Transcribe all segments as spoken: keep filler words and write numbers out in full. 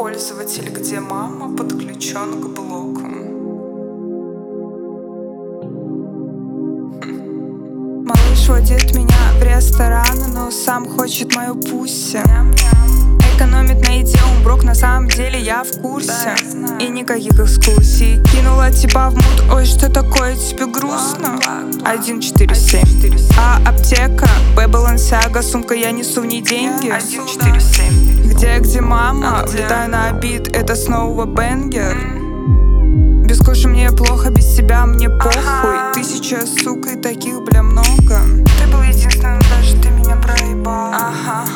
Пользователь, где мама, подключен к блоку. Малыш водит меня в рестораны, но сам хочет мою пусси. Экономит на еде, он брок, на самом деле я в курсе. И никаких экскурсий. Кинула типа в мут, ой, что такое, тебе грустно? один четыре семь. А аптека, Б Балансиага, сумка, я несу в ней деньги. один четыре семь. Где, где мама? А влетаю на обид, это снова бенгер. Без коши мне плохо, без тебя мне похуй. Ага. Тысяча, сука, и таких, бля, много. Ты был единственным, даже ты меня проебал. Ага.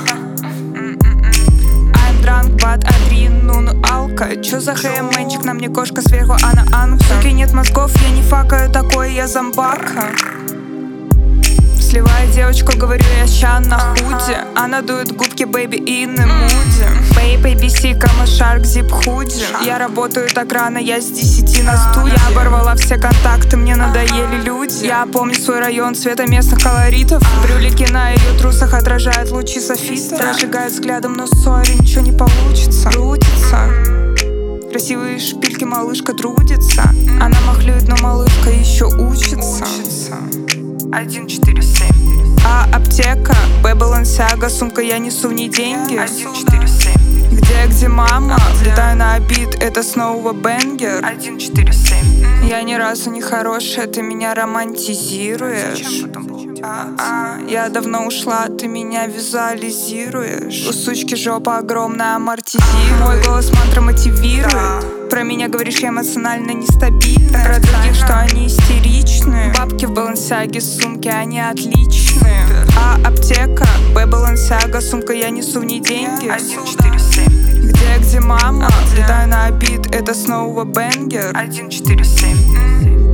I'm drunk, but адреналин, ну, ну, алка. Чё за хэм-мэнчик, на мне кошка сверху, а на анг. Суки, нет мозгов, я не факаю такое, я зомбака. Сливаю девочку, говорю, я ща на худи. Она дует губки, бэйби, in the mood. Бэйби, би си, кама шарк, зип худи. Я работаю так рано, я с десяти на студии. Я оборвала все контакты, мне надоели люди. Я помню свой район цвета местных колоритов. Брюлики на ее трусах отражают лучи софита. Прожигают взглядом, но сори, ничего не получится. Крутится. Красивые шпильки, малышка трудится. Она махлюет, но малышка еще учится. один четыре семь. А аптека, Б Балансиага, сумка, я несу в ней деньги. один четыре семь. Где, где мама? А влетаю на обид, это снова бенгер. один четыре семь. Я ни разу не хорошая, ты меня романтизируешь. А, а, я давно ушла, ты меня визуализируешь. У сучки жопа огромная, амортизирует. Мой голос мантра мотивирует. Про меня говоришь, я эмоционально нестабильна. Про других, что они истеричные. Бабки в Балансиаге, сумки, они отличные. А аптека, Б Балансиага, сумка, я несу в ней деньги. один четыре семь. Где, где мама? Влетаю на обид, это снова бенгер. один четыре семь.